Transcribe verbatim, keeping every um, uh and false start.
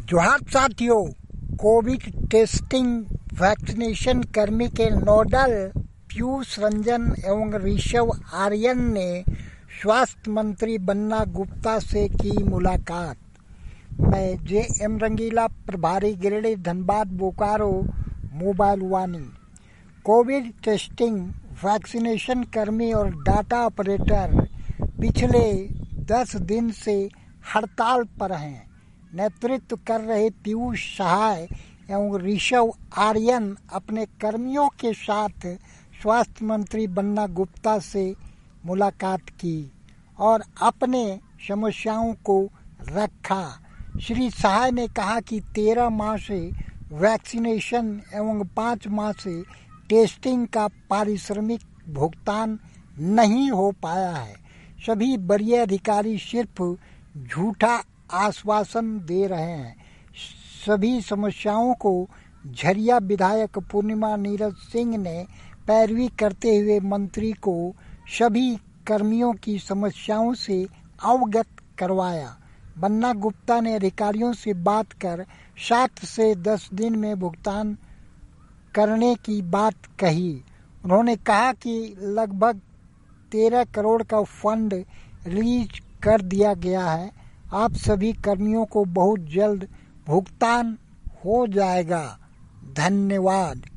जोहार साथियों, Covid testing vaccination कर्मी के नोडल पीयूष रंजन एवं ऋषभ आर्यन ने स्वास्थ्य मंत्री बन्ना गुप्ता से की मुलाकात। मैं जे एम रंगीला, प्रभारी Giridih, Dhanbad, Bokaro, mobile Vaani. Covid testing vaccination कर्मी और डाटा ऑपरेटर पिछले दस दिन से हड़ताल पर हैं। नेतृत्व कर रहे पीयूष सहाय एवं ऋषभ आर्यन अपने कर्मियों के साथ स्वास्थ्य मंत्री बन्ना गुप्ता से मुलाकात की और अपने समस्याओं को रखा। श्री सहाय ने कहा कि तेरह माह से वैक्सीनेशन एवं पाँच माह से टेस्टिंग का पारिश्रमिक भुगतान नहीं हो पाया है। सभी वरीय अधिकारी सिर्फ झूठा आश्वासन दे रहे हैं। सभी समस्याओं को झरिया विधायक पूर्णिमा नीरज सिंह ने पैरवी करते हुए मंत्री को सभी कर्मियों की समस्याओं से अवगत करवाया। बन्ना गुप्ता ने अधिकारियों से बात कर सात से दस दिन में भुगतान करने की बात कही। उन्होंने कहा कि लगभग तेरह करोड़ का फंड रिलीज कर दिया गया है। आप सभी कर्मियों को बहुत जल्द भुगतान हो जाएगा। धन्यवाद।